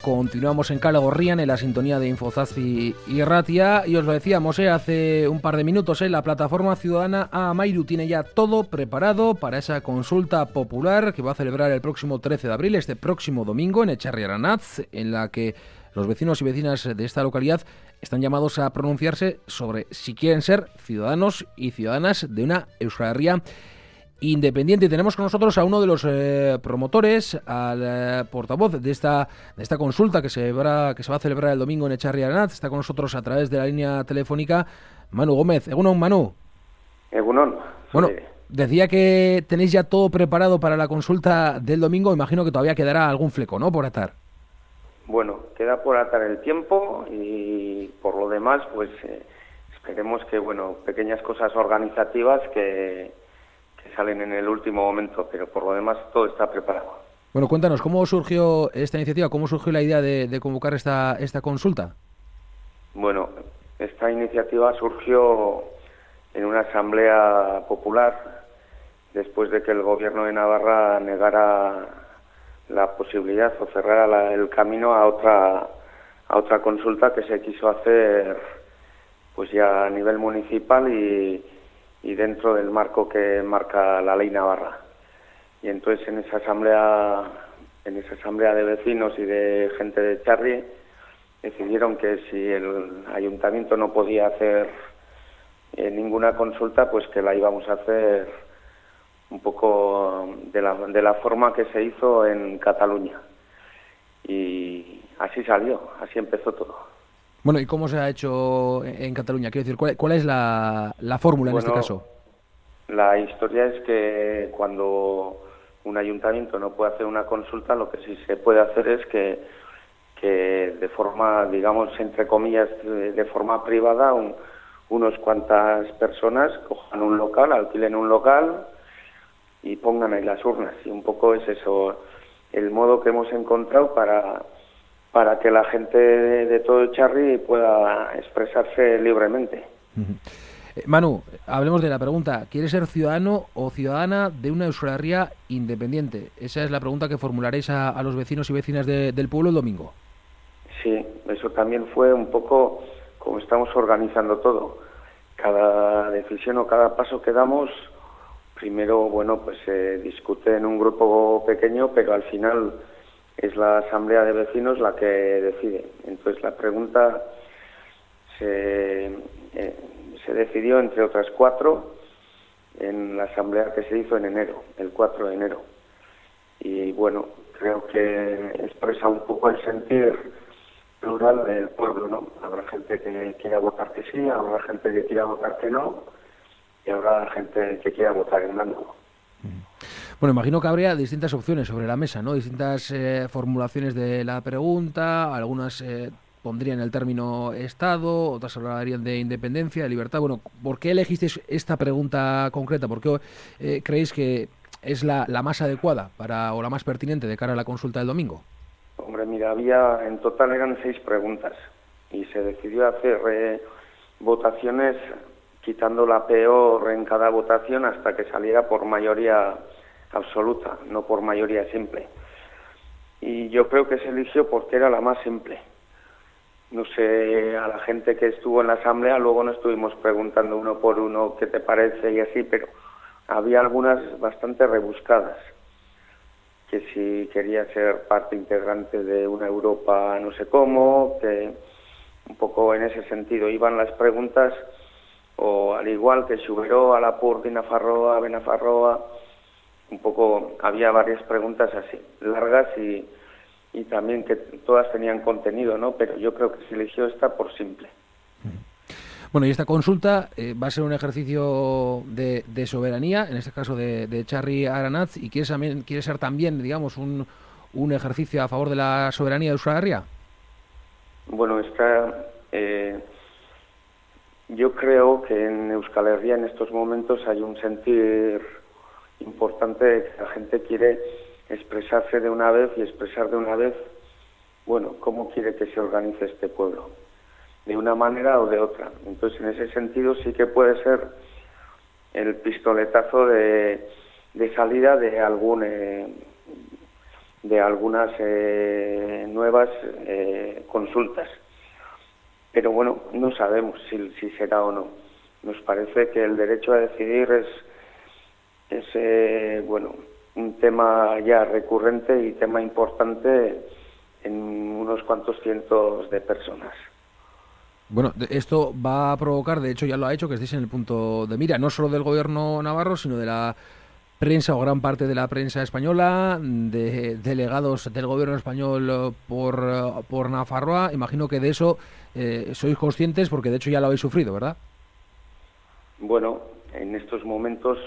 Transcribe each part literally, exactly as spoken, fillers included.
continuamos en Kale Gorrian, en la sintonía de Infozazpi y Ratia, y os lo decíamos eh, hace un par de minutos, eh, la plataforma ciudadana Amairu tiene ya todo preparado para esa consulta popular que va a celebrar el próximo trece de abril, este próximo domingo, en Etxarri Aranatz, en la que los vecinos y vecinas de esta localidad están llamados a pronunciarse sobre si quieren ser ciudadanos y ciudadanas de una Euskal Herria independiente. Y tenemos con nosotros a uno de los eh, promotores, al eh, portavoz de esta de esta consulta que se, va, que se va a celebrar el domingo en Etxarri Aranatz. Está con nosotros a través de la línea telefónica Manu Gómez. Egunon, Manu. Egunon. Bueno, decía que tenéis ya todo preparado para la consulta del domingo. Imagino que todavía quedará algún fleco, ¿no?, por atar. Bueno, queda por atar el tiempo y por lo demás, pues eh, esperemos que, bueno, pequeñas cosas organizativas que, que salen en el último momento, pero por lo demás todo está preparado. Bueno, cuéntanos, ¿cómo surgió esta iniciativa? ¿Cómo surgió la idea de, de convocar esta, esta consulta? Bueno, esta iniciativa surgió en una asamblea popular después de que el gobierno de Navarra negara la posibilidad o cerrara la, el camino a otra a otra consulta que se quiso hacer pues ya a nivel municipal y, y dentro del marco que marca la ley navarra. Y entonces en esa asamblea en esa asamblea de vecinos y de gente de Etxarri decidieron que si el ayuntamiento no podía hacer eh, ninguna consulta, pues que la íbamos a hacer un poco de la, de la forma que se hizo en Cataluña. Y así salió, así empezó todo. Bueno, ¿y cómo se ha hecho en Cataluña? Quiero decir, ¿cuál, cuál es la, la fórmula bueno, en este caso? La historia es que cuando un ayuntamiento no puede hacer una consulta, lo que sí se puede hacer es que, que de forma, digamos, entre comillas, de, de forma privada, un, unos cuantas personas cojan un local, alquilen un local y pongan ahí las urnas. Y un poco es eso el modo que hemos encontrado para, para que la gente de, de todo Etxarri pueda expresarse libremente. Uh-huh. eh, Manu, hablemos de la pregunta. ¿Quieres ser ciudadano o ciudadana de una Euskal Herria independiente? Esa es la pregunta que formularéis a, a los vecinos y vecinas de, del pueblo el domingo. Sí, eso también fue un poco como estamos organizando todo. Cada decisión o cada paso que damos, primero, bueno, pues se discute en un grupo pequeño, pero al final es la asamblea de vecinos la que decide. Entonces la pregunta se, eh, se decidió entre otras cuatro en la asamblea que se hizo en enero, el cuatro de enero. Y bueno, creo que expresa un poco el sentir plural del pueblo, ¿no? Habrá gente que quiera votar que sí, habrá gente que quiera votar que no, y habrá gente que quiera votar en blanco. Bueno, imagino que habría distintas opciones sobre la mesa, ¿no? Distintas eh, formulaciones de la pregunta, algunas eh, pondrían el término Estado, otras hablarían de independencia, de libertad. Bueno, ¿por qué elegisteis esta pregunta concreta? ¿Por qué eh, creéis que es la, la más adecuada para o la más pertinente de cara a la consulta del domingo? Hombre, mira, había, en total eran seis preguntas y se decidió hacer eh, votaciones quitando la peor en cada votación hasta que saliera por mayoría absoluta, no por mayoría simple. Y yo creo que se eligió porque era la más simple. No sé, a la gente que estuvo en la asamblea, luego no estuvimos preguntando uno por uno qué te parece y así, pero había algunas bastante rebuscadas, que si quería ser parte integrante de una Europa no sé cómo, que un poco en ese sentido iban las preguntas, o al igual que Xuberó, Alapur, Nafarroa, Benafarroa, un poco había varias preguntas así, largas y, y también que todas tenían contenido, ¿no? Pero yo creo que se eligió esta por simple. Bueno, y esta consulta eh, va a ser un ejercicio de, de soberanía, en este caso de, de Etxarri Aranatz, y quiere, también, quiere ser también, digamos, un, un ejercicio a favor de la soberanía de Euskal Herria. Bueno, esta, eh, yo creo que en Euskal Herria en estos momentos hay un sentir importante de que la gente quiere expresarse de una vez y expresar de una vez, bueno, cómo quiere que se organice este pueblo, de una manera o de otra. Entonces, en ese sentido sí que puede ser el pistoletazo de, de salida de algún eh, de algunas eh, nuevas eh, consultas. Pero bueno, no sabemos si, si será o no. Nos parece que el derecho a decidir es, es eh, bueno, un tema ya recurrente y tema importante en unos cuantos cientos de personas. Bueno, esto va a provocar, de hecho ya lo ha hecho, que estéis en el punto de mira, no solo del gobierno navarro, sino de la prensa o gran parte de la prensa española, de delegados del gobierno español por, por Nafarroa. Imagino que de eso eh, sois conscientes porque de hecho ya lo habéis sufrido, ¿verdad? Bueno, en estos momentos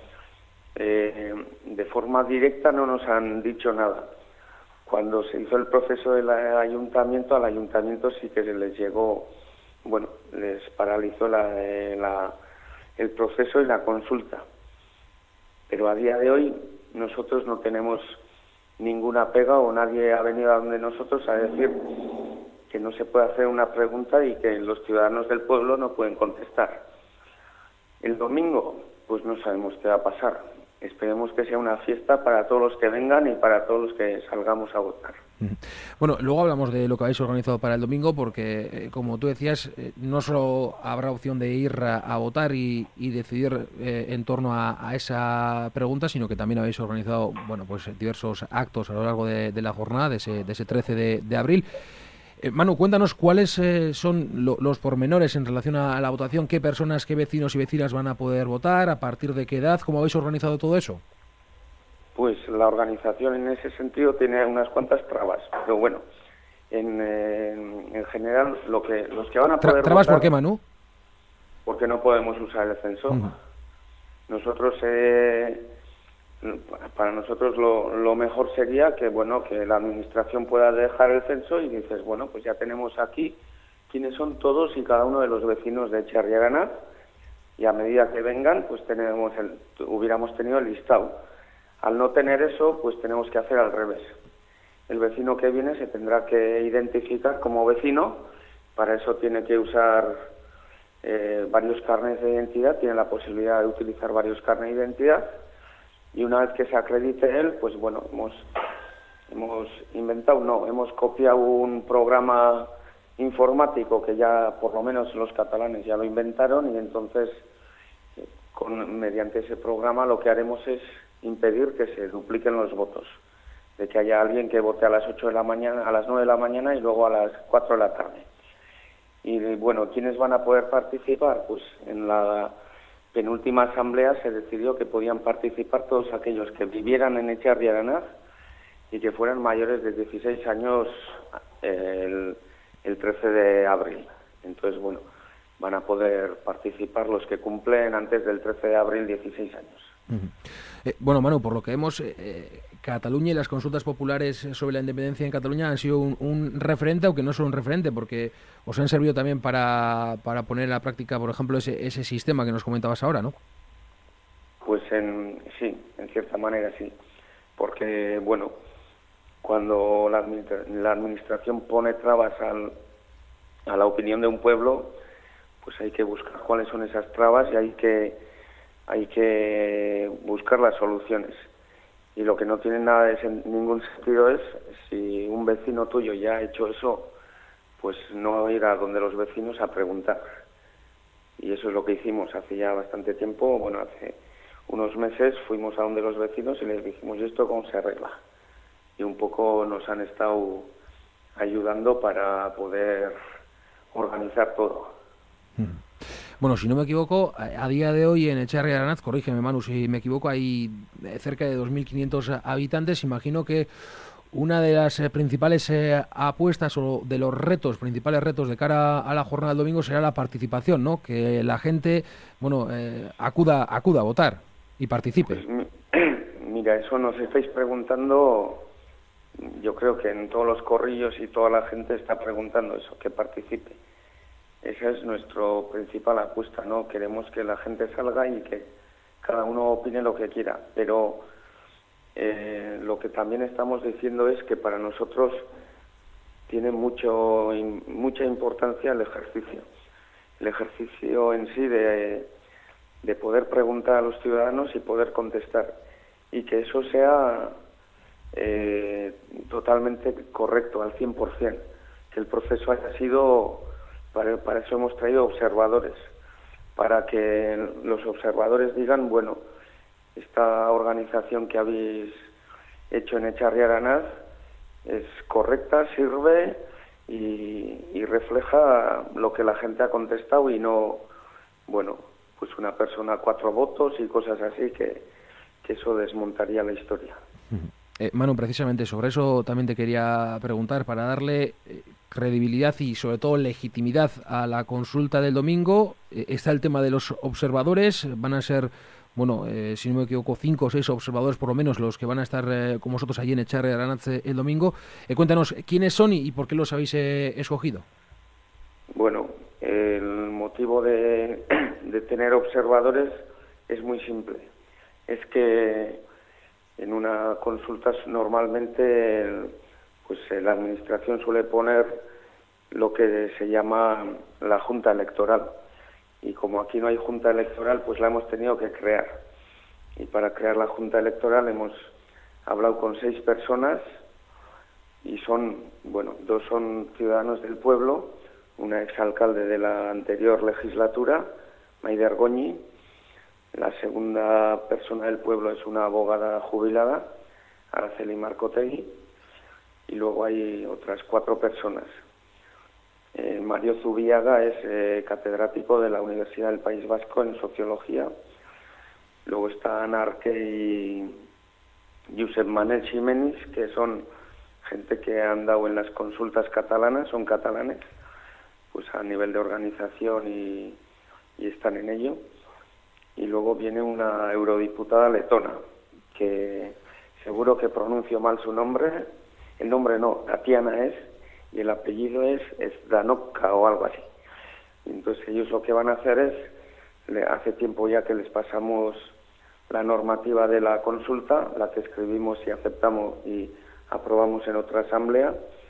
eh, de forma directa no nos han dicho nada. Cuando se hizo el proceso del ayuntamiento, al ayuntamiento sí que se les llegó, bueno, les paralizó la, la, el proceso y la consulta. Pero a día de hoy nosotros no tenemos ninguna pega o nadie ha venido a donde nosotros a decir que no se puede hacer una pregunta y que los ciudadanos del pueblo no pueden contestar. El domingo, pues no sabemos qué va a pasar. Esperemos que sea una fiesta para todos los que vengan y para todos los que salgamos a votar. Bueno, luego hablamos de lo que habéis organizado para el domingo, porque, eh, como tú decías, eh, no solo habrá opción de ir a, a votar y, y decidir eh, en torno a, a esa pregunta, sino que también habéis organizado, bueno, pues diversos actos a lo largo de, de la jornada, de ese, de ese trece de, de abril. Eh, Manu, cuéntanos cuáles eh, son lo, los pormenores en relación a, a la votación, qué personas, qué vecinos y vecinas van a poder votar, a partir de qué edad, cómo habéis organizado todo eso. Pues la organización en ese sentido tiene unas cuantas trabas, pero bueno, en, en, en general lo que los que van a poder Tra ¿Trabas votar, por qué, Manu? Porque no podemos usar el censo. Uh-huh. Nosotros, eh, para nosotros lo, lo mejor sería que bueno que la administración pueda dejar el censo y dices, bueno, pues ya tenemos aquí quiénes son todos y cada uno de los vecinos de Etxebarri Aranaz, y a medida que vengan, pues tenemos el, hubiéramos tenido el listado. Al no tener eso, pues tenemos que hacer al revés. El vecino que viene se tendrá que identificar como vecino, para eso tiene que usar eh, varios carnets de identidad, tiene la posibilidad de utilizar varios carnets de identidad, y una vez que se acredite él, pues bueno, hemos, hemos inventado, no, hemos copiado un programa informático que ya, por lo menos los catalanes ya lo inventaron, y entonces, con, mediante ese programa lo que haremos es impedir que se dupliquen los votos, de que haya alguien que vote a las ocho de la mañana, a las nueve de la mañana y luego a las cuatro de la tarde. Y bueno, ¿quiénes van a poder participar? Pues en la penúltima asamblea se decidió que podían participar todos aquellos que vivieran en Etxebarri Aranaz y que fueran mayores de dieciséis años el, el trece de abril. Entonces, bueno, van a poder participar los que cumplen antes del trece de abril dieciséis años. Uh-huh. Eh, bueno, Manu, por lo que vemos, eh, Cataluña y las consultas populares sobre la independencia en Cataluña han sido un, un referente, aunque no solo un referente, porque os han servido también para, para poner a práctica, por ejemplo, ese, ese sistema que nos comentabas ahora, ¿no? Pues en, sí, en cierta manera sí, porque, bueno, cuando la, administra la administración pone trabas al, a la opinión de un pueblo, pues hay que buscar cuáles son esas trabas y hay que hay que buscar las soluciones. Y lo que no tiene nada de sen ningún sentido es, si un vecino tuyo ya ha hecho eso, pues no ir a donde los vecinos a preguntar. Y eso es lo que hicimos hace ya bastante tiempo, bueno, hace unos meses fuimos a donde los vecinos y les dijimos, ¿y esto cómo se arregla? Y un poco nos han estado ayudando para poder organizar todo. Hmm. Bueno, si no me equivoco, a día de hoy en Etxebarri Aranaz, corrígeme Manu si me equivoco, hay cerca de dos mil quinientos habitantes. Imagino que una de las principales eh, apuestas o de los retos, principales retos de cara a la jornada del domingo será la participación, ¿no? Que la gente, bueno, eh, acuda, acuda a votar y participe. Pues, mira, eso nos estáis preguntando, yo creo que en todos los corrillos y toda la gente está preguntando eso, que participe. Esa es nuestra principal apuesta, ¿no? Queremos que la gente salga y que cada uno opine lo que quiera, pero eh, lo que también estamos diciendo es que para nosotros tiene mucho, mucha importancia el ejercicio. El ejercicio en sí de, de poder preguntar a los ciudadanos y poder contestar. Y que eso sea eh, totalmente correcto, al cien por ciento, que el proceso haya sido, para, para eso hemos traído observadores, para que los observadores digan, bueno, esta organización que habéis hecho en Echarri Aranaz es correcta, sirve y, y refleja lo que la gente ha contestado y no, bueno, pues una persona cuatro votos y cosas así, que, que eso desmontaría la historia. Eh, Manu, precisamente sobre eso también te quería preguntar, para darle eh, credibilidad y sobre todo legitimidad a la consulta del domingo. Eh, está el tema de los observadores, van a ser, bueno, eh, si no me equivoco, cinco o seis observadores por lo menos los que van a estar eh, con vosotros allí en Echarri Aranaz eh, el domingo. Eh, cuéntanos, ¿quiénes son y, y por qué los habéis eh, escogido? Bueno, el motivo de, de tener observadores es muy simple. Es que en una consulta normalmente pues la administración suele poner lo que se llama la Junta Electoral. Y como aquí no hay Junta Electoral, pues la hemos tenido que crear. Y para crear la Junta Electoral hemos hablado con seis personas y son, bueno, dos son ciudadanos del pueblo, una exalcalde de la anterior legislatura, Maider Goñi. La segunda persona del pueblo es una abogada jubilada, Araceli Marcotegui, y luego hay otras cuatro personas. Eh, Mario Zubiaga es eh, catedrático de la Universidad del País Vasco en Sociología. Luego está Ana Arque y Josep Manel Ximenis, que son gente que han dado en las consultas catalanas, son catalanes, pues a nivel de organización y, y están en ello. Y luego viene una eurodiputada letona, que seguro que pronuncio mal su nombre, el nombre no, Tatiana es, y el apellido es Zdanoka o algo así. Entonces ellos lo que van a hacer es, le, hace tiempo ya que les pasamos la normativa de la consulta, la que escribimos y aceptamos y aprobamos en otra asamblea,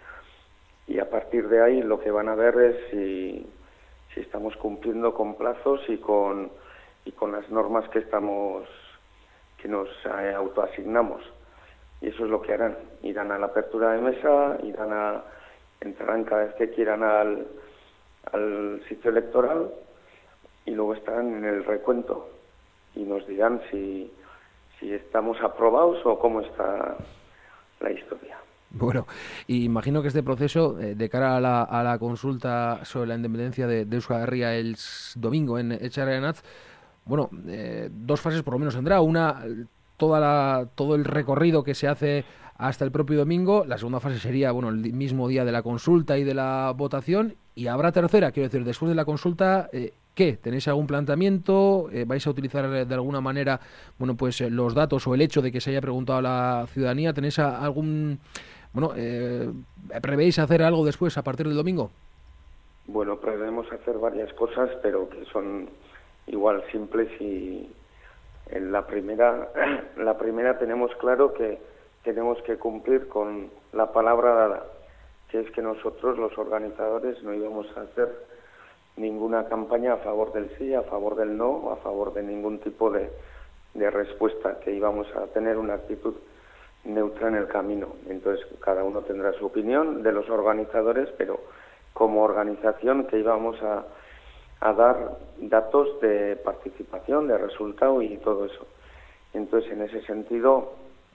y a partir de ahí lo que van a ver es si, si estamos cumpliendo con plazos y con y con las normas que estamos que nos eh, autoasignamos. Y eso es lo que harán. Irán a la apertura de mesa, irán a entrarán cada vez que quieran al, al sitio electoral y luego estarán en el recuento y nos dirán si, si estamos aprobados o cómo está la historia. Bueno, imagino que este proceso, eh, de cara a la, a la consulta sobre la independencia de, de Euskal Herria el domingo en Echarri Aranaz, bueno, eh, dos fases por lo menos tendrá. Una, toda la, todo el recorrido que se hace hasta el propio domingo. La segunda fase sería, bueno, el mismo día de la consulta y de la votación. Y habrá tercera, quiero decir, después de la consulta, eh, ¿qué? ¿Tenéis algún planteamiento? Eh, ¿Vais a utilizar de alguna manera, bueno, pues eh, los datos o el hecho de que se haya preguntado a la ciudadanía? ¿Tenéis a, algún, bueno, eh, prevéis hacer algo después a partir del domingo? Bueno, prevemos hacer varias cosas, pero que son igual simples y en la primera, la primera tenemos claro que tenemos que cumplir con la palabra dada, que es que nosotros los organizadores no íbamos a hacer ninguna campaña a favor del sí, a favor del no, o a favor de ningún tipo de, de respuesta, que íbamos a tener una actitud neutra en el camino. Entonces cada uno tendrá su opinión de los organizadores, pero como organización que íbamos a a dar datos de participación, de resultado y todo eso. Entonces, en ese sentido,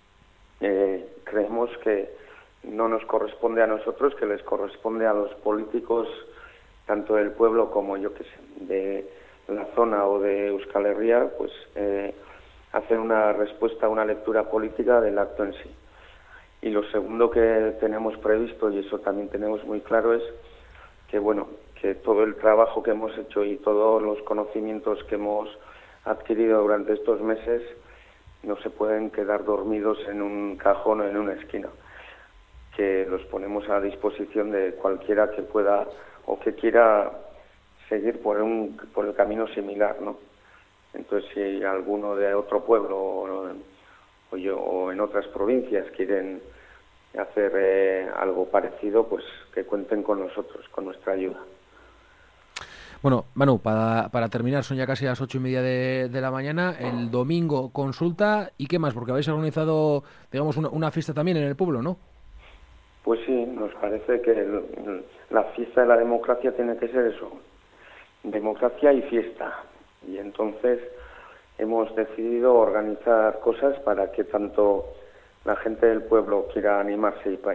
eh, creemos que no nos corresponde a nosotros, que les corresponde a los políticos, tanto del pueblo como, yo que sé, de la zona o de Euskal Herria, pues eh, hacer una respuesta, una lectura política del acto en sí. Y lo segundo que tenemos previsto, y eso también tenemos muy claro, es que, bueno, que todo el trabajo que hemos hecho y todos los conocimientos que hemos adquirido durante estos meses no se pueden quedar dormidos en un cajón o en una esquina, que los ponemos a disposición de cualquiera que pueda o que quiera seguir por un por el camino similar, ¿no? Entonces, si alguno de otro pueblo o, o, yo, o en otras provincias quieren hacer eh, algo parecido, pues que cuenten con nosotros, con nuestra ayuda. Bueno, Manu, para, para terminar, son ya casi las ocho y media de, de la mañana. El domingo consulta. ¿Y qué más? Porque habéis organizado, digamos, una, una fiesta también en el pueblo, ¿no? Pues sí, nos parece que el, la fiesta de la democracia tiene que ser eso, democracia y fiesta. Y entonces hemos decidido organizar cosas para que tanto la gente del pueblo quiera animarse y,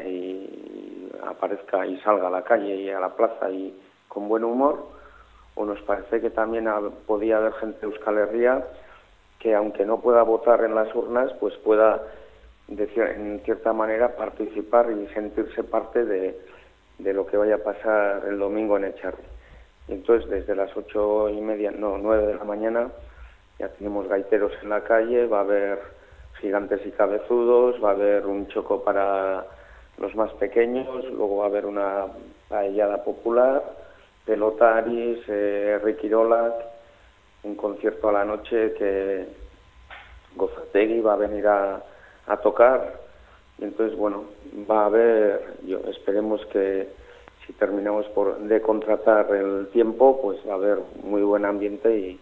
y aparezca y salga a la calle y a la plaza y con buen humor, o nos parece que también ha, podía haber gente de Euskal Herria que, aunque no pueda votar en las urnas, pues pueda, de, en cierta manera, participar y sentirse parte de, de lo que vaya a pasar el domingo en Echarri. Y entonces, desde las ocho y media, no, nueve de la mañana, ya tenemos gaiteros en la calle, va a haber gigantes y cabezudos, va a haber un choco para los más pequeños, luego va a haber una paellada popular, pelotaris, eh, riquirolak, un concierto a la noche que Gozategui va a venir a, a tocar, y entonces, bueno, va a haber, yo, esperemos que si terminamos por de contratar el tiempo, pues va a haber muy buen ambiente y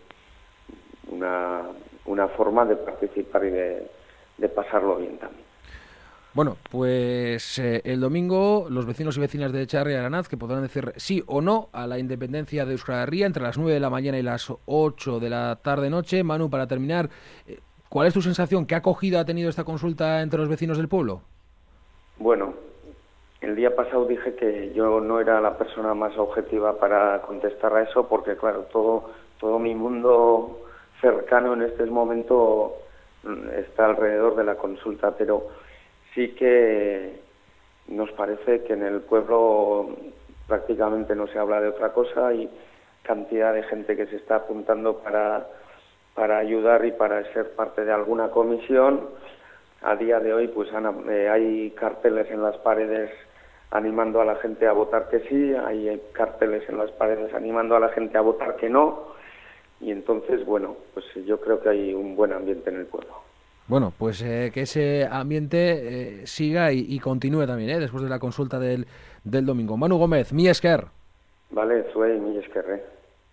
una, una forma de participar y de, de pasarlo bien también. Bueno, pues eh, el domingo los vecinos y vecinas de Echarri y Aranaz que podrán decir sí o no a la independencia de Euskal Herria entre las nueve de la mañana y las ocho de la tarde-noche. Manu, para terminar, eh, ¿cuál es tu sensación? ¿Qué acogida ha tenido esta consulta entre los vecinos del pueblo? Bueno, el día pasado dije que yo no era la persona más objetiva para contestar a eso porque, claro, todo, todo mi mundo cercano en este momento está alrededor de la consulta, pero sí que nos parece que en el pueblo prácticamente no se habla de otra cosa. Hay cantidad de gente que se está apuntando para, para ayudar y para ser parte de alguna comisión. A día de hoy pues han, eh, hay carteles en las paredes animando a la gente a votar que sí, hay carteles en las paredes animando a la gente a votar que no, y entonces, bueno, pues yo creo que hay un buen ambiente en el pueblo. Bueno, pues eh, que ese ambiente eh, siga y, y continúe también, ¿eh? Después de la consulta del, del domingo. Manu Gómez, mi esker. Vale, zuei, mi esker, eh.